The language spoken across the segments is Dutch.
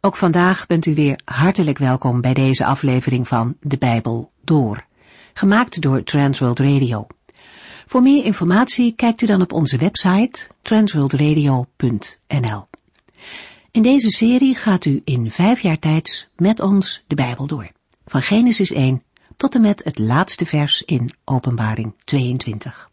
Ook vandaag bent u weer hartelijk welkom bij deze aflevering van De Bijbel Door, gemaakt door Transworld Radio. Voor meer informatie kijkt u dan op onze website transworldradio.nl. In deze serie gaat u in 5 jaar tijd met ons de Bijbel door, van Genesis 1 tot en met het laatste vers in Openbaring 22.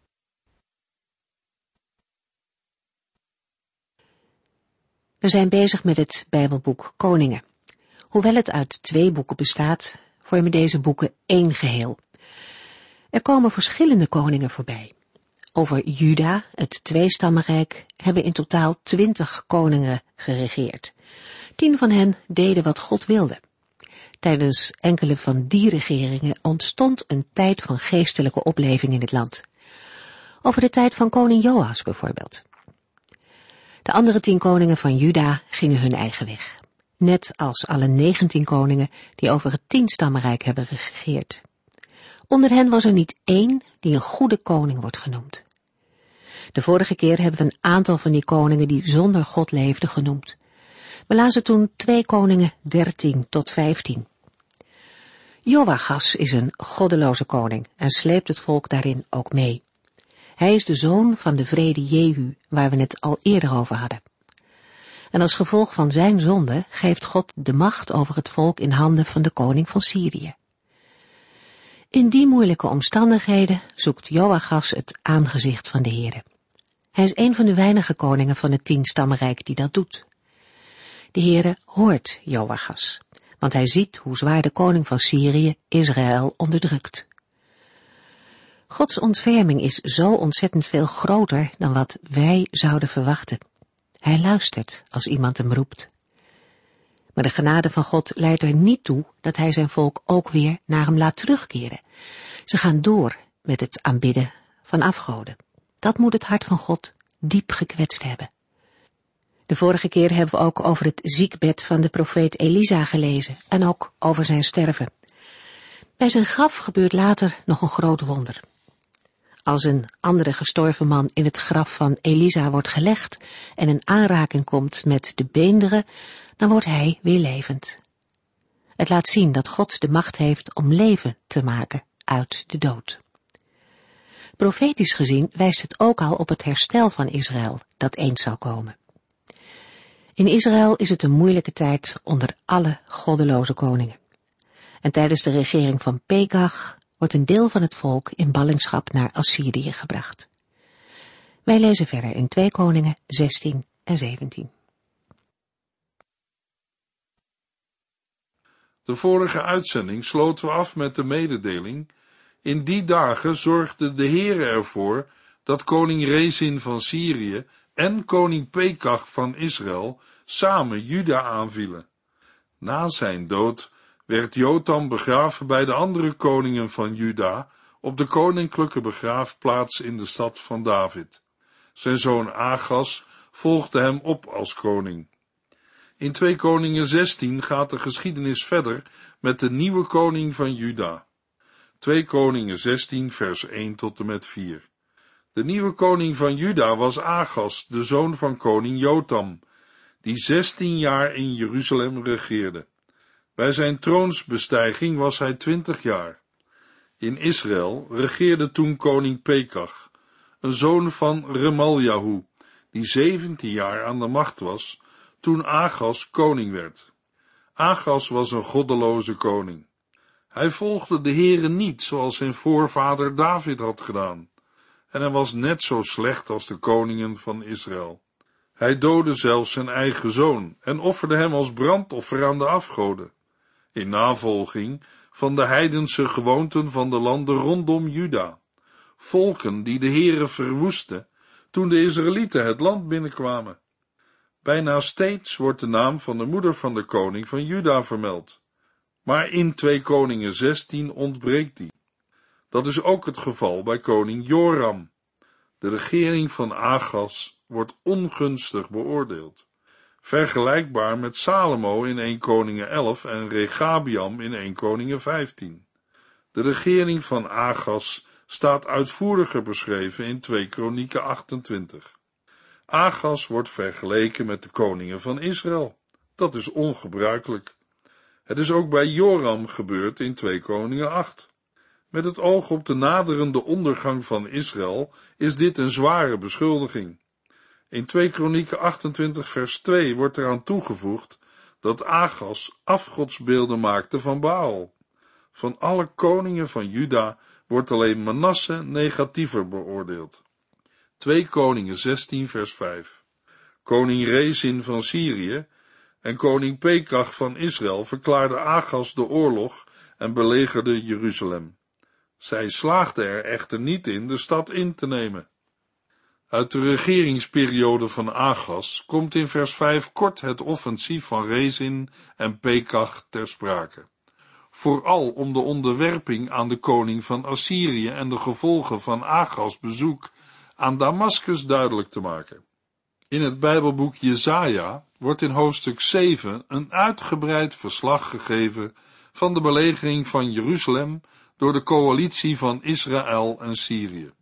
We zijn bezig met het Bijbelboek Koningen. Hoewel het uit 2 boeken bestaat, vormen deze boeken 1 geheel. Er komen verschillende koningen voorbij. Over Juda, het 2-stammenrijk, hebben in totaal 20 koningen geregeerd. 10 van hen deden wat God wilde. Tijdens enkele van die regeringen ontstond een tijd van geestelijke opleving in het land. Over de tijd van koning Joas bijvoorbeeld. De andere 10 koningen van Juda gingen hun eigen weg. Net als alle 19 koningen die over het 10-stammenrijk hebben geregeerd. Onder hen was er niet 1 die een goede koning wordt genoemd. De vorige keer hebben we een aantal van die koningen die zonder God leefden genoemd. We lazen toen 2 Koningen 13 tot 15. Joachas is een goddeloze koning en sleept het volk daarin ook mee. Hij is de zoon van de wrede Jehu, waar we het al eerder over hadden. En als gevolg van zijn zonde geeft God de macht over het volk in handen van de koning van Syrië. In die moeilijke omstandigheden zoekt Joachas het aangezicht van de Heere. Hij is een van de weinige koningen van het 10-stammenrijk die dat doet. De Heere hoort Joachas, want hij ziet hoe zwaar de koning van Syrië Israël onderdrukt. Gods ontferming is zo ontzettend veel groter dan wat wij zouden verwachten. Hij luistert als iemand hem roept. Maar de genade van God leidt er niet toe dat hij zijn volk ook weer naar hem laat terugkeren. Ze gaan door met het aanbidden van afgoden. Dat moet het hart van God diep gekwetst hebben. De vorige keer hebben we ook over het ziekbed van de profeet Elisa gelezen en ook over zijn sterven. Bij zijn graf gebeurt later nog een groot wonder. Als een andere gestorven man in het graf van Elisa wordt gelegd en in aanraking komt met de beenderen, dan wordt hij weer levend. Het laat zien dat God de macht heeft om leven te maken uit de dood. Profetisch gezien wijst het ook al op het herstel van Israël dat eens zal komen. In Israël is het een moeilijke tijd onder alle goddeloze koningen. En tijdens de regering van Pekach wordt een deel van het volk in ballingschap naar Assyrië gebracht. Wij lezen verder in 2 Koningen 16 en 17. De vorige uitzending sloten we af met de mededeling: in die dagen zorgde de Heere ervoor dat koning Rezin van Syrië en koning Pekach van Israël samen Juda aanvielen. Na zijn dood werd Jotam begraven bij de andere koningen van Juda op de koninklijke begraafplaats in de stad van David. Zijn zoon Agas volgde hem op als koning. In 2 Koningen 16 gaat de geschiedenis verder met de nieuwe koning van Juda. 2 Koningen 16 vers 1 tot en met 4. De nieuwe koning van Juda was Agas, de zoon van koning Jotam, die 16 jaar in Jeruzalem regeerde. Bij zijn troonsbestijging was hij 20 jaar. In Israël regeerde toen koning Pekach, een zoon van Remaljahu, die 17 jaar aan de macht was, toen Agas koning werd. Agas was een goddeloze koning. Hij volgde de Heere niet zoals zijn voorvader David had gedaan, en hij was net zo slecht als de koningen van Israël. Hij doodde zelfs zijn eigen zoon en offerde hem als brandoffer aan de afgoden, in navolging van de heidense gewoonten van de landen rondom Juda, volken die de Heere verwoestten toen de Israëlieten het land binnenkwamen. Bijna steeds wordt de naam van de moeder van de koning van Juda vermeld, maar in 2 Koningen 16 ontbreekt die. Dat is ook het geval bij koning Joram. De regering van Agas wordt ongunstig beoordeeld, vergelijkbaar met Salomo in 1 Koningen 11 en Regabiam in 1 Koningen 15. De regering van Agas staat uitvoeriger beschreven in 2 Kronieken 28. Agas wordt vergeleken met de koningen van Israël. Dat is ongebruikelijk. Het is ook bij Joram gebeurd in 2 Koningen 8. Met het oog op de naderende ondergang van Israël is dit een zware beschuldiging. In 2 Kronieken 28 vers 2 wordt eraan toegevoegd dat Agas afgodsbeelden maakte van Baal. Van alle koningen van Juda wordt alleen Manasse negatiever beoordeeld. 2 Koningen 16 vers 5. Koning Rezin van Syrië en koning Pekach van Israël verklaarden Agas de oorlog en belegerden Jeruzalem. Zij slaagden er echter niet in de stad in te nemen. Uit de regeringsperiode van Agas komt in vers 5 kort het offensief van Rezin en Pekach ter sprake. Vooral om de onderwerping aan de koning van Assyrië en de gevolgen van Agas' bezoek aan Damaskus duidelijk te maken. In het Bijbelboek Jesaja wordt in hoofdstuk 7 een uitgebreid verslag gegeven van de belegering van Jeruzalem door de coalitie van Israël en Syrië.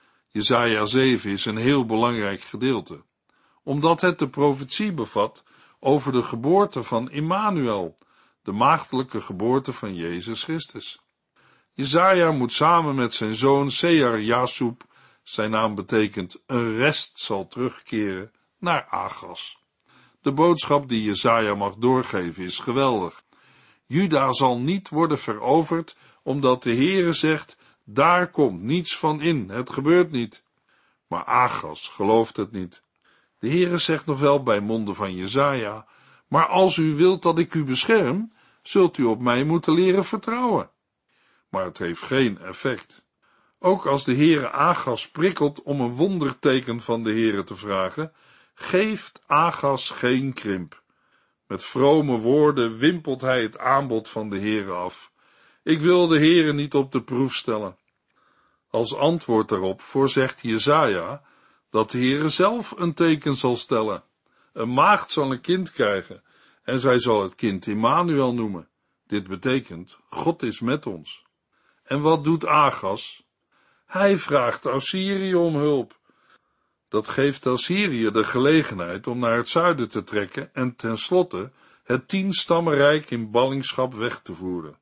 Jesaja 7 is een heel belangrijk gedeelte, omdat het de profetie bevat over de geboorte van Immanuel, de maagdelijke geboorte van Jezus Christus. Jesaja moet samen met zijn zoon Sear-Jasub, zijn naam betekent een rest zal terugkeren, naar Agas. De boodschap die Jesaja mag doorgeven is geweldig. Juda zal niet worden veroverd, omdat de Heere zegt, daar komt niets van in, het gebeurt niet. Maar Agas gelooft het niet. De Heere zegt nog wel bij monden van Jesaja, maar als u wilt dat ik u bescherm, zult u op mij moeten leren vertrouwen. Maar het heeft geen effect. Ook als de Heere Agas prikkelt om een wonderteken van de Heere te vragen, geeft Agas geen krimp. Met vrome woorden wimpelt hij het aanbod van de Heere af. Ik wil de Heere niet op de proef stellen. Als antwoord daarop voorzegt Jesaja dat de Heere zelf een teken zal stellen. Een maagd zal een kind krijgen en zij zal het kind Immanuel noemen. Dit betekent, God is met ons. En wat doet Agas? Hij vraagt Assyrië om hulp. Dat geeft Assyrië de gelegenheid om naar het zuiden te trekken en tenslotte het 10-stammenrijk in ballingschap weg te voeren.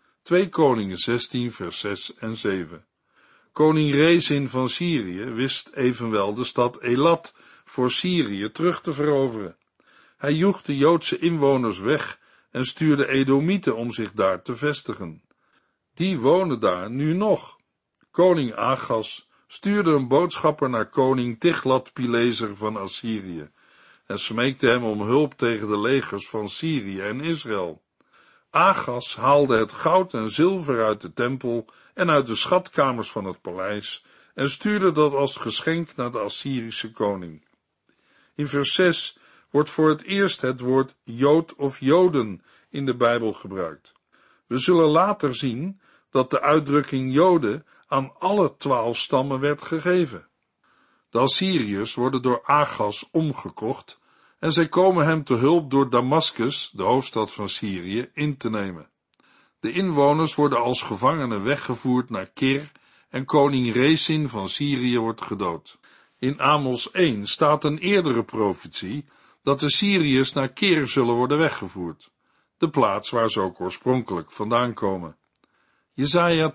2 Koningen 16 vers 6 en 7. Koning Rezin van Syrië wist evenwel de stad Elat voor Syrië terug te veroveren. Hij joeg de Joodse inwoners weg en stuurde Edomieten om zich daar te vestigen. Die wonen daar nu nog. Koning Agas stuurde een boodschapper naar koning Tiglat-Pileser van Assyrië en smeekte hem om hulp tegen de legers van Syrië en Israël. Agas haalde het goud en zilver uit de tempel en uit de schatkamers van het paleis en stuurde dat als geschenk naar de Assyrische koning. In vers 6 wordt voor het eerst het woord Jood of Joden in de Bijbel gebruikt. We zullen later zien dat de uitdrukking Joden aan alle 12 stammen werd gegeven. De Assyriërs worden door Agas omgekocht en zij komen hem te hulp door Damaskus, de hoofdstad van Syrië, in te nemen. De inwoners worden als gevangenen weggevoerd naar Kir en koning Rezin van Syrië wordt gedood. In Amos 1 staat een eerdere profetie dat de Syriërs naar Kir zullen worden weggevoerd, de plaats waar ze ook oorspronkelijk vandaan komen. Jesaja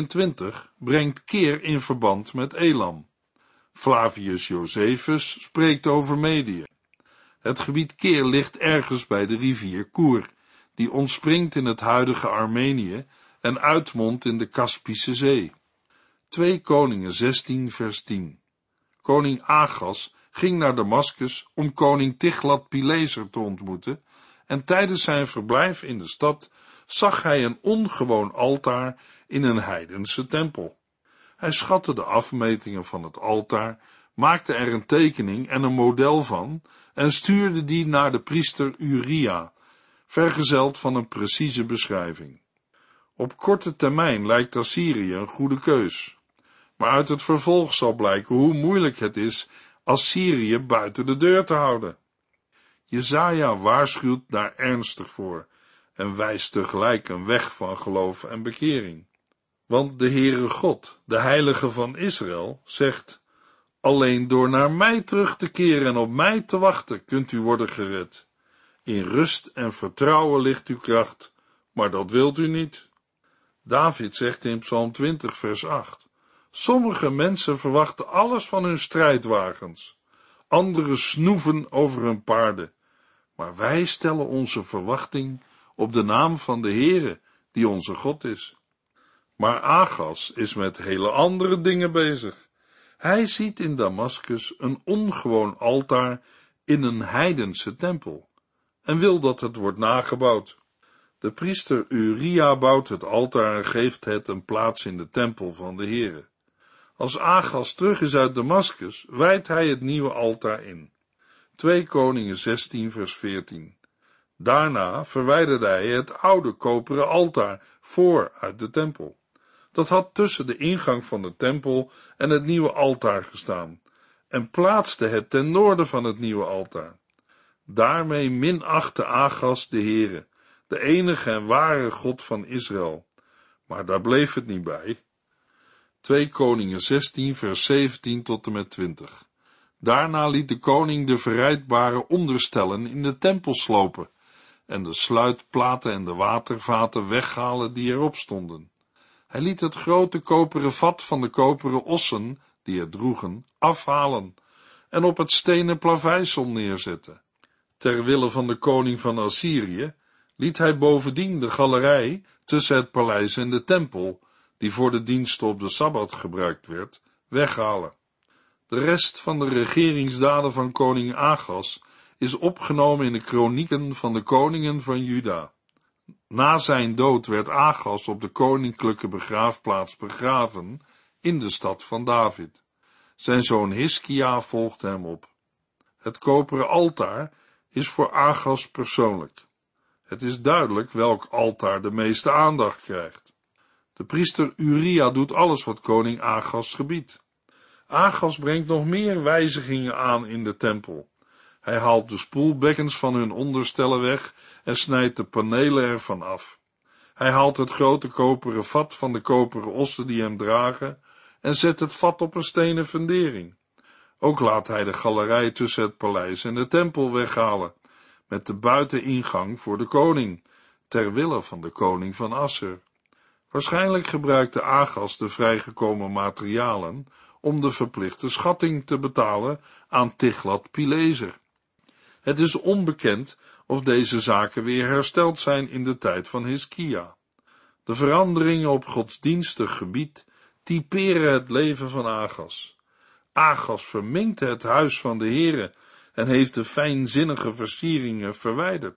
22 brengt Kir in verband met Elam. Flavius Josephus spreekt over Medië. Het gebied Kir ligt ergens bij de rivier Koer, die ontspringt in het huidige Armenië en uitmondt in de Kaspische Zee. 2 Koningen 16 vers 10. Koning Agas ging naar Damaskus om koning Tiglat-Pileser te ontmoeten en tijdens zijn verblijf in de stad zag hij een ongewoon altaar in een heidense tempel. Hij schatte de afmetingen van het altaar, maakte er een tekening en een model van en stuurde die naar de priester Uria, vergezeld van een precieze beschrijving. Op korte termijn lijkt Assyrië een goede keus, maar uit het vervolg zal blijken hoe moeilijk het is Assyrië buiten de deur te houden. Jesaja waarschuwt daar ernstig voor en wijst tegelijk een weg van geloof en bekering. Want de Heere God, de Heilige van Israël, zegt, alleen door naar mij terug te keren en op mij te wachten kunt u worden gered. In rust en vertrouwen ligt uw kracht, maar dat wilt u niet. David zegt in Psalm 20 vers 8, sommige mensen verwachten alles van hun strijdwagens, anderen snoeven over hun paarden, maar wij stellen onze verwachting op de naam van de Heere, die onze God is. Maar Agas is met hele andere dingen bezig. Hij ziet in Damaskus een ongewoon altaar in een heidense tempel en wil dat het wordt nagebouwd. De priester Uria bouwt het altaar en geeft het een plaats in de tempel van de Heere. Als Agas terug is uit Damaskus, wijdt hij het nieuwe altaar in. 2 Koningen 16 vers 14. Daarna verwijderde hij het oude koperen altaar voor uit de tempel. Dat had tussen de ingang van de tempel en het nieuwe altaar gestaan, en plaatste het ten noorden van het nieuwe altaar. Daarmee minachtte Agas de Heere, de enige en ware God van Israël. Maar daar bleef het niet bij. 2 Koningen 16 vers 17 tot en met 20. Daarna liet de koning de verrijdbare onderstellen in de tempel slopen en de sluitplaten en de watervaten weghalen die erop stonden. Hij liet het grote koperen vat van de koperen ossen, die het droegen, afhalen en op het stenen plaveisel neerzetten. Ter wille van de koning van Assyrië liet hij bovendien de galerij tussen het paleis en de tempel, die voor de diensten op de Sabbat gebruikt werd, weghalen. De rest van de regeringsdaden van koning Agas is opgenomen in de kronieken van de koningen van Juda. Na zijn dood werd Agas op de koninklijke begraafplaats begraven in de stad van David. Zijn zoon Hiskia volgde hem op. Het koperen altaar is voor Agas persoonlijk. Het is duidelijk welk altaar de meeste aandacht krijgt. De priester Uria doet alles wat koning Agas gebiedt. Agas brengt nog meer wijzigingen aan in de tempel. Hij haalt de spoelbekkens van hun onderstellen weg en snijdt de panelen ervan af. Hij haalt het grote koperen vat van de koperen ossen die hem dragen en zet het vat op een stenen fundering. Ook laat hij de galerij tussen het paleis en de tempel weghalen, met de buiteningang voor de koning, ter wille van de koning van Assur. Waarschijnlijk gebruikte Agas de vrijgekomen materialen om de verplichte schatting te betalen aan Tiglat-Pileser. Het is onbekend of deze zaken weer hersteld zijn in de tijd van Hiskia. De veranderingen op godsdienstig gebied typeren het leven van Agas. Agas verminkte het huis van de Heere en heeft de fijnzinnige versieringen verwijderd.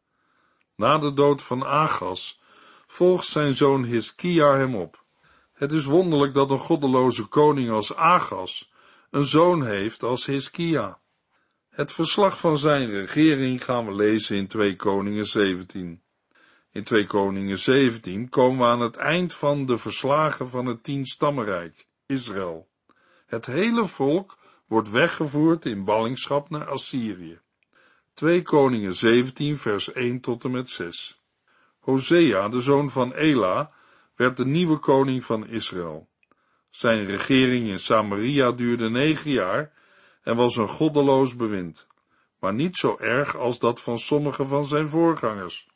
Na de dood van Agas volgt zijn zoon Hiskia hem op. Het is wonderlijk dat een goddeloze koning als Agas een zoon heeft als Hiskia. Het verslag van zijn regering gaan we lezen in 2 Koningen 17. In 2 Koningen 17 komen we aan het eind van de verslagen van het 10-stammenrijk, Israël. Het hele volk wordt weggevoerd in ballingschap naar Assyrië. 2 Koningen 17 vers 1 tot en met 6. Hosea, de zoon van Ela, werd de nieuwe koning van Israël. Zijn regering in Samaria duurde 9 jaar en was een goddeloos bewind, maar niet zo erg als dat van sommige van zijn voorgangers.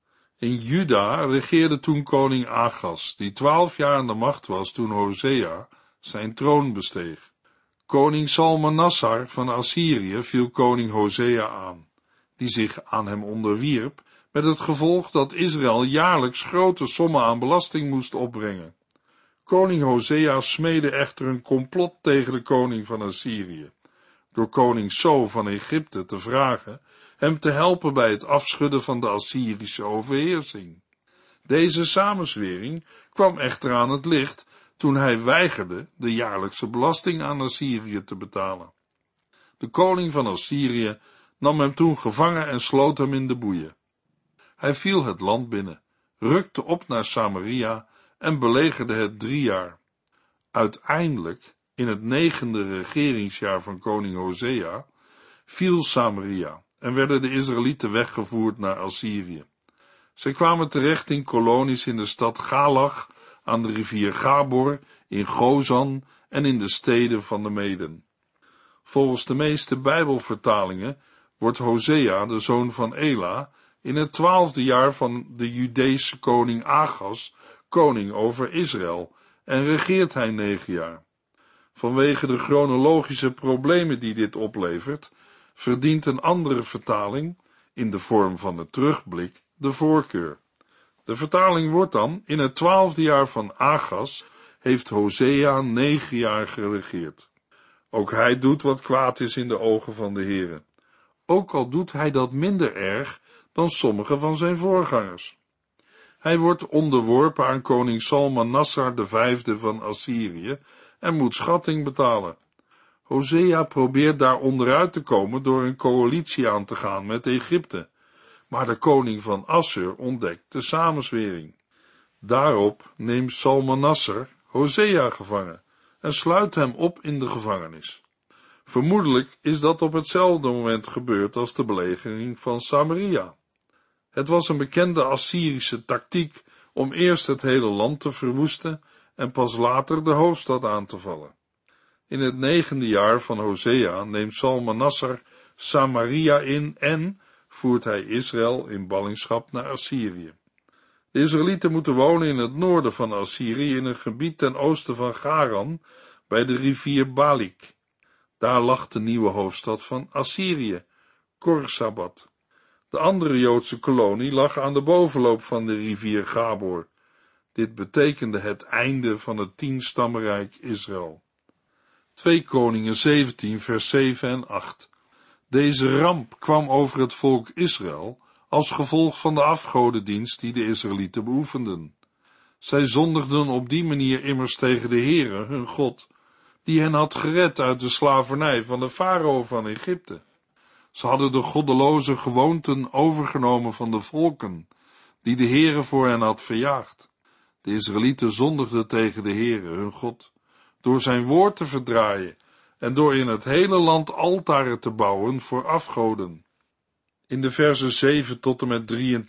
In Juda regeerde toen koning Agas, die 12 jaar aan de macht was toen Hosea zijn troon besteeg. Koning Salmanassar van Assyrië viel koning Hosea aan, die zich aan hem onderwierp, met het gevolg dat Israël jaarlijks grote sommen aan belasting moest opbrengen. Koning Hosea smeedde echter een complot tegen de koning van Assyrië, door koning So van Egypte te vragen hem te helpen bij het afschudden van de Assyrische overheersing. Deze samenzwering kwam echter aan het licht toen hij weigerde de jaarlijkse belasting aan Assyrië te betalen. De koning van Assyrië nam hem toen gevangen en sloot hem in de boeien. Hij viel het land binnen, rukte op naar Samaria en belegerde het 3 jaar. Uiteindelijk, in het 9e regeringsjaar van koning Hosea, viel Samaria en werden de Israëlieten weggevoerd naar Assyrië. Zij kwamen terecht in kolonies in de stad Galach, aan de rivier Gabor, in Gozan en in de steden van de Meden. Volgens de meeste Bijbelvertalingen wordt Hosea, de zoon van Ela, in het 12e jaar van de Judeese koning Agas, koning over Israël, en regeert hij 9 jaar. Vanwege de chronologische problemen die dit oplevert, verdient een andere vertaling, in de vorm van een terugblik, de voorkeur. De vertaling wordt dan: in het 12e jaar van Agas heeft Hosea 9 jaar geregeerd. Ook hij doet wat kwaad is in de ogen van de Heere. Ook al doet hij dat minder erg dan sommige van zijn voorgangers. Hij wordt onderworpen aan koning Salmanassar V van Assyrië en moet schatting betalen. Hosea probeert daar onderuit te komen door een coalitie aan te gaan met Egypte, maar de koning van Assur ontdekt de samenzwering. Daarop neemt Salmanassar Hosea gevangen en sluit hem op in de gevangenis. Vermoedelijk is dat op hetzelfde moment gebeurd als de belegering van Samaria. Het was een bekende Assyrische tactiek om eerst het hele land te verwoesten en pas later de hoofdstad aan te vallen. In het 9e jaar van Hosea neemt Salmanassar Samaria in en voert hij Israël in ballingschap naar Assyrië. De Israëlieten moeten wonen in het noorden van Assyrië, in een gebied ten oosten van Garan, bij de rivier Balik. Daar lag de nieuwe hoofdstad van Assyrië, Khorsabad. De andere Joodse kolonie lag aan de bovenloop van de rivier Gabor. Dit betekende het einde van het 10-stammenrijk Israël. 2 Koningen 17 vers 7 en 8. Deze ramp kwam over het volk Israël als gevolg van de afgodendienst die de Israëlieten beoefenden. Zij zondigden op die manier immers tegen de Heere, hun God, die hen had gered uit de slavernij van de farao van Egypte. Ze hadden de goddeloze gewoonten overgenomen van de volken, die de Heere voor hen had verjaagd. De Israëlieten zondigden tegen de Heere, hun God, door zijn woord te verdraaien en door in het hele land altaren te bouwen voor afgoden. In de versen 7 tot en met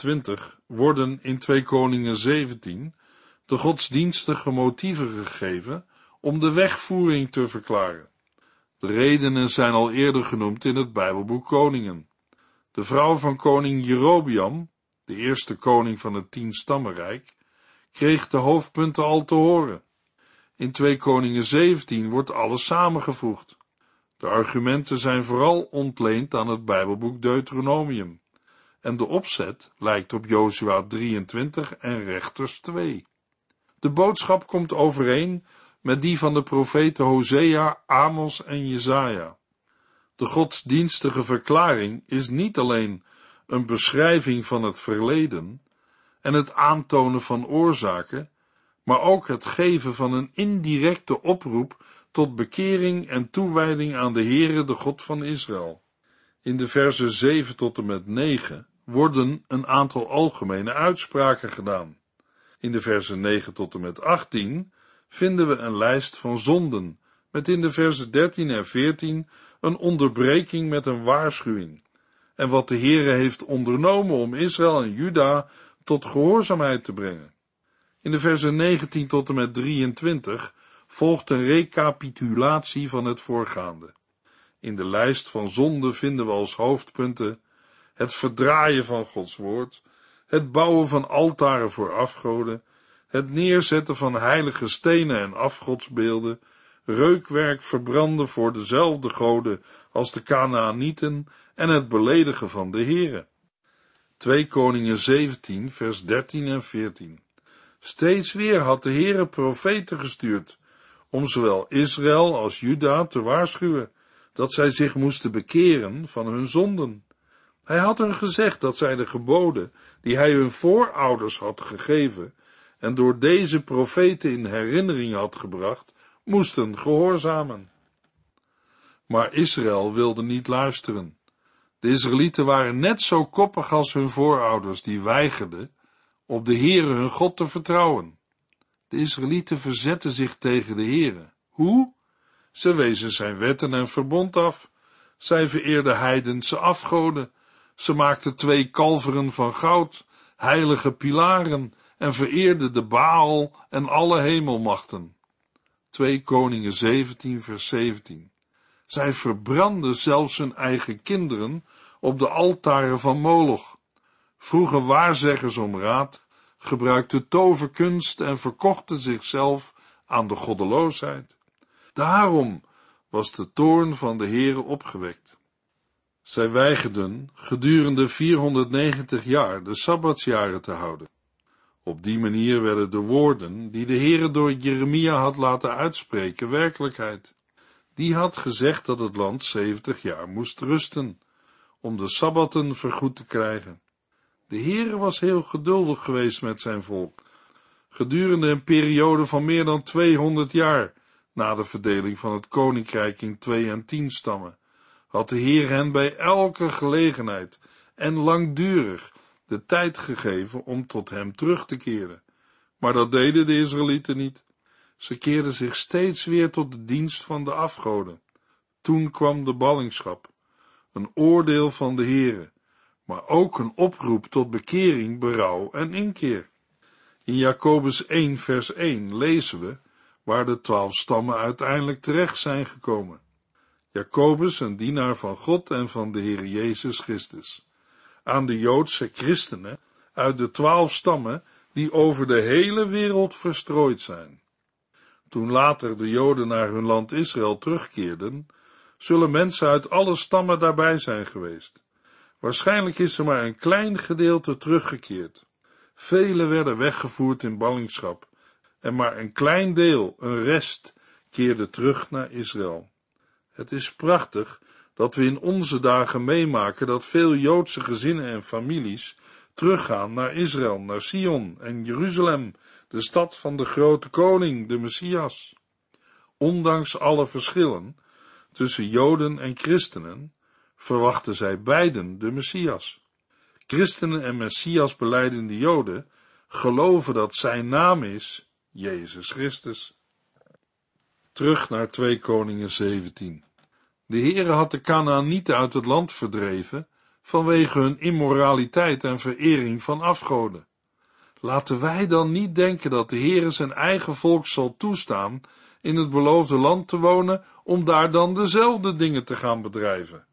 23 worden in 2 Koningen 17 de godsdienstige motieven gegeven om de wegvoering te verklaren. De redenen zijn al eerder genoemd in het Bijbelboek Koningen. De vrouw van koning Jerobeam, de eerste koning van het 10-stammenrijk, kreeg de hoofdpunten al te horen. In 2 Koningen 17 wordt alles samengevoegd. De argumenten zijn vooral ontleend aan het Bijbelboek Deuteronomium, en de opzet lijkt op Josua 23 en Rechters 2. De boodschap komt overeen met die van de profeten Hosea, Amos en Jesaja. De godsdienstige verklaring is niet alleen een beschrijving van het verleden en het aantonen van oorzaken, maar ook het geven van een indirecte oproep tot bekering en toewijding aan de Heere, de God van Israël. In de versen 7 tot en met 9 worden een aantal algemene uitspraken gedaan. In de versen 9 tot en met 18 vinden we een lijst van zonden, met in de versen 13 en 14 een onderbreking met een waarschuwing, en wat de Heere heeft ondernomen om Israël en Juda tot gehoorzaamheid te brengen. In de versen 19 tot en met 23 volgt een recapitulatie van het voorgaande. In de lijst van zonden vinden we als hoofdpunten het verdraaien van Gods woord, het bouwen van altaren voor afgoden, het neerzetten van heilige stenen en afgodsbeelden, reukwerk verbranden voor dezelfde goden als de Kanaanieten en het beledigen van de Heere. 2 Koningen 17 vers 13 en 14. Steeds weer had de Heere profeten gestuurd, om zowel Israël als Juda te waarschuwen, dat zij zich moesten bekeren van hun zonden. Hij had hun gezegd dat zij de geboden, die hij hun voorouders had gegeven, en door deze profeten in herinnering had gebracht, moesten gehoorzamen. Maar Israël wilde niet luisteren. De Israëlieten waren net zo koppig als hun voorouders, die weigerden op de Heere hun God te vertrouwen. De Israëlieten verzetten zich tegen de Heere. Hoe? Ze wezen zijn wetten en verbond af. Zij vereerden heidense afgoden. Ze maakten 2 kalveren van goud, heilige pilaren, en vereerden de Baal en alle hemelmachten. 2 Koningen 17 vers 17. Zij verbrandden zelfs hun eigen kinderen op de altaren van Moloch. vroegen waarzeggers om raad, gebruikten toverkunst en verkochten zichzelf aan de goddeloosheid. Daarom was de toorn van de Heere opgewekt. Zij weigerden gedurende 490 jaar de sabbatsjaren te houden. Op die manier werden de woorden die de Heere door Jeremia had laten uitspreken werkelijkheid. Die had gezegd dat het land 70 jaar moest rusten, om de sabbatten vergoed te krijgen. De Heere was heel geduldig geweest met zijn volk, gedurende een periode van meer dan 200 jaar, na de verdeling van het koninkrijk in 2 en 10 stammen, had de Heer hen bij elke gelegenheid en langdurig de tijd gegeven om tot hem terug te keren. Maar dat deden de Israëlieten niet. Ze keerden zich steeds weer tot de dienst van de afgoden. Toen kwam de ballingschap, een oordeel van de Heere, maar ook een oproep tot bekering, berouw en inkeer. In Jacobus 1 vers 1 lezen we waar de 12 stammen uiteindelijk terecht zijn gekomen. Jacobus, een dienaar van God en van de Heer Jezus Christus. Aan de Joodse christenen uit de 12 stammen die over de hele wereld verstrooid zijn. Toen later de Joden naar hun land Israël terugkeerden, zullen mensen uit alle stammen daarbij zijn geweest. Waarschijnlijk is er maar een klein gedeelte teruggekeerd. Velen werden weggevoerd in ballingschap en maar een klein deel, een rest, keerde terug naar Israël. Het is prachtig dat we in onze dagen meemaken dat veel Joodse gezinnen en families teruggaan naar Israël, naar Sion en Jeruzalem, de stad van de grote koning, de Messias. Ondanks alle verschillen tussen Joden en christenen, verwachten zij beiden de Messias. Christenen en Messias belijdende Joden geloven dat zijn naam is Jezus Christus. Terug naar 2 Koningen 17. De Heere had de Kanaanieten uit het land verdreven vanwege hun immoraliteit en verering van afgoden. Laten wij dan niet denken dat de Heere zijn eigen volk zal toestaan in het beloofde land te wonen om daar dan dezelfde dingen te gaan bedrijven.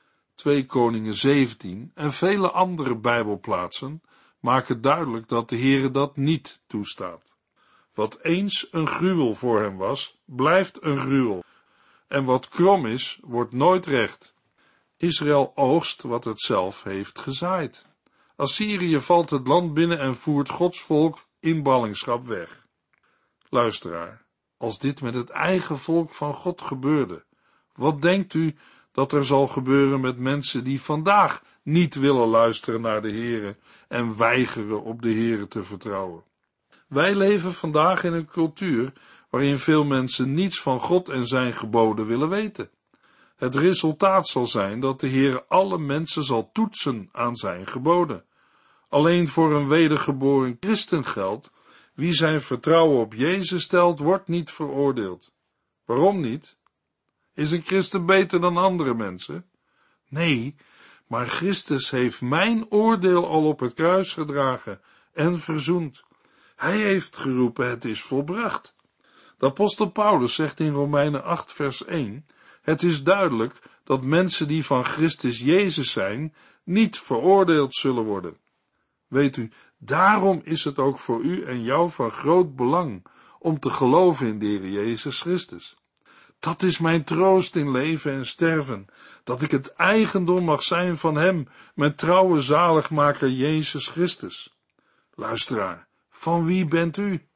2 Koningen 17 en vele andere Bijbelplaatsen maken duidelijk dat de Heere dat niet toestaat. Wat eens een gruwel voor hem was, blijft een gruwel. En wat krom is, wordt nooit recht. Israël oogst wat het zelf heeft gezaaid. Assyrië valt het land binnen en voert Gods volk in ballingschap weg. Luisteraar, als dit met het eigen volk van God gebeurde, wat denkt u dat er zal gebeuren met mensen die vandaag niet willen luisteren naar de Heere en weigeren op de Heere te vertrouwen? Wij leven vandaag in een cultuur waarin veel mensen niets van God en zijn geboden willen weten. Het resultaat zal zijn dat de Heere alle mensen zal toetsen aan zijn geboden. Alleen voor een wedergeboren christen geldt, wie zijn vertrouwen op Jezus stelt, wordt niet veroordeeld. Waarom niet? Is een christen beter dan andere mensen? Nee, maar Christus heeft mijn oordeel al op het kruis gedragen en verzoend. Hij heeft geroepen, het is volbracht. De apostel Paulus zegt in Romeinen 8 vers 1, het is duidelijk dat mensen die van Christus Jezus zijn, niet veroordeeld zullen worden. Weet u, daarom is het ook voor u en jou van groot belang om te geloven in de Heer Jezus Christus. Dat is mijn troost in leven en sterven, dat ik het eigendom mag zijn van hem, mijn trouwe zaligmaker Jezus Christus. Luisteraar, van wie bent u?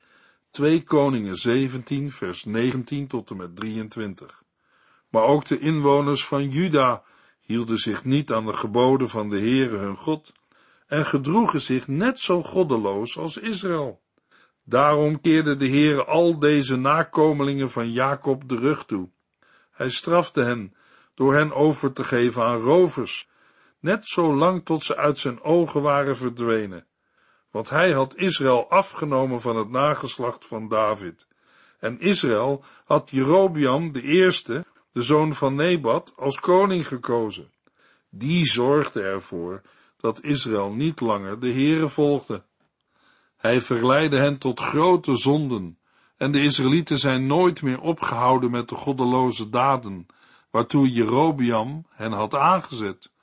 2 Koningen 17 vers 19 tot en met 23. Maar ook de inwoners van Juda hielden zich niet aan de geboden van de Heere hun God en gedroegen zich net zo goddeloos als Israël. Daarom keerde de Heere al deze nakomelingen van Jacob de rug toe. Hij strafte hen door hen over te geven aan rovers, net zo lang tot ze uit zijn ogen waren verdwenen. Want hij had Israël afgenomen van het nageslacht van David. En Israël had Jerobeam de eerste, de zoon van Nebat, als koning gekozen. Die zorgde ervoor dat Israël niet langer de Heere volgde. Hij verleidde hen tot grote zonden, en de Israëlieten zijn nooit meer opgehouden met de goddeloze daden, waartoe Jerobeam hen had aangezet,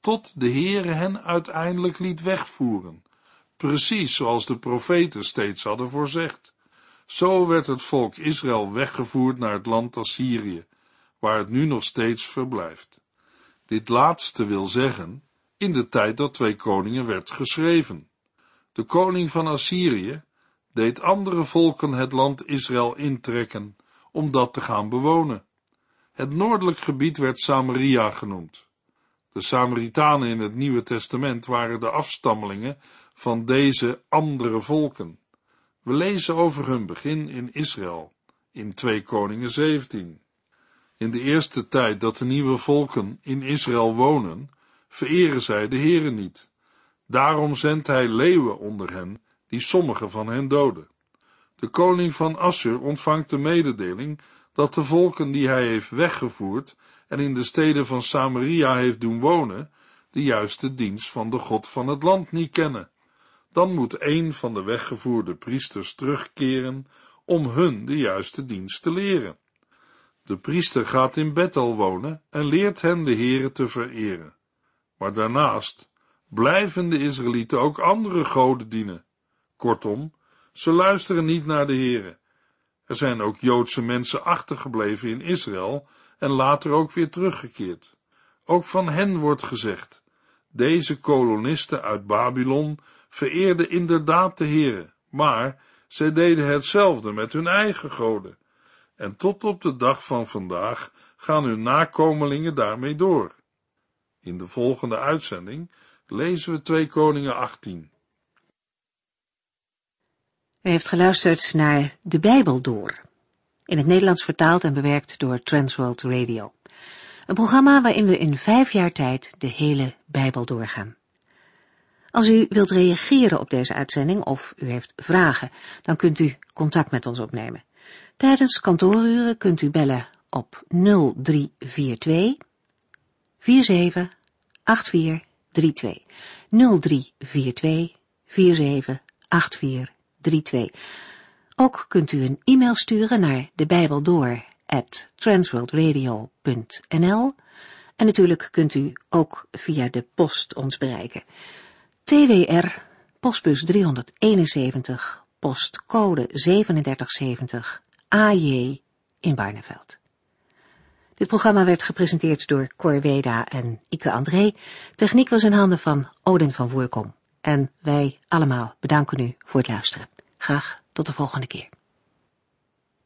tot de Heere hen uiteindelijk liet wegvoeren, precies zoals de profeten steeds hadden voorzegd. Zo werd het volk Israël weggevoerd naar het land Assyrië, waar het nu nog steeds verblijft. Dit laatste wil zeggen, in de tijd dat 2 Koningen werd geschreven. De koning van Assyrië deed andere volken het land Israël intrekken, om dat te gaan bewonen. Het noordelijk gebied werd Samaria genoemd. De Samaritanen in het Nieuwe Testament waren de afstammelingen van deze andere volken. We lezen over hun begin in Israël, in 2 Koningen 17. In de eerste tijd dat de nieuwe volken in Israël wonen, vereren zij de Heere niet. Daarom zendt hij leeuwen onder hen, die sommige van hen doden. De koning van Assur ontvangt de mededeling dat de volken die hij heeft weggevoerd en in de steden van Samaria heeft doen wonen, de juiste dienst van de God van het land niet kennen. Dan moet een van de weggevoerde priesters terugkeren om hun de juiste dienst te leren. De priester gaat in Bethel wonen en leert hen de Heere te vereren. Maar daarnaast blijven de Israëlieten ook andere goden dienen. Kortom, ze luisteren niet naar de Heere. Er zijn ook Joodse mensen achtergebleven in Israël en later ook weer teruggekeerd. Ook van hen wordt gezegd, deze kolonisten uit Babylon vereerden inderdaad de Heere, maar zij deden hetzelfde met hun eigen goden. En tot op de dag van vandaag gaan hun nakomelingen daarmee door. In de volgende uitzending lezen we 2 Koningen 18. U heeft geluisterd naar De Bijbel Door, in het Nederlands vertaald en bewerkt door Transworld Radio. Een programma waarin we in 5 jaar tijd de hele Bijbel doorgaan. Als u wilt reageren op deze uitzending of u heeft vragen, dan kunt u contact met ons opnemen. Tijdens kantooruren kunt u bellen op 0342 478432. 0342 478432. Ook kunt u een e-mail sturen naar debijbeldoor@transworldradio.nl en natuurlijk kunt u ook via de post ons bereiken. TWR, postbus 371, postcode 3770, AJ in Barneveld. Dit programma werd gepresenteerd door Cor Weda en Ike André. Techniek was in handen van Odin van Voorkom. En wij allemaal bedanken u voor het luisteren. Graag tot de volgende keer.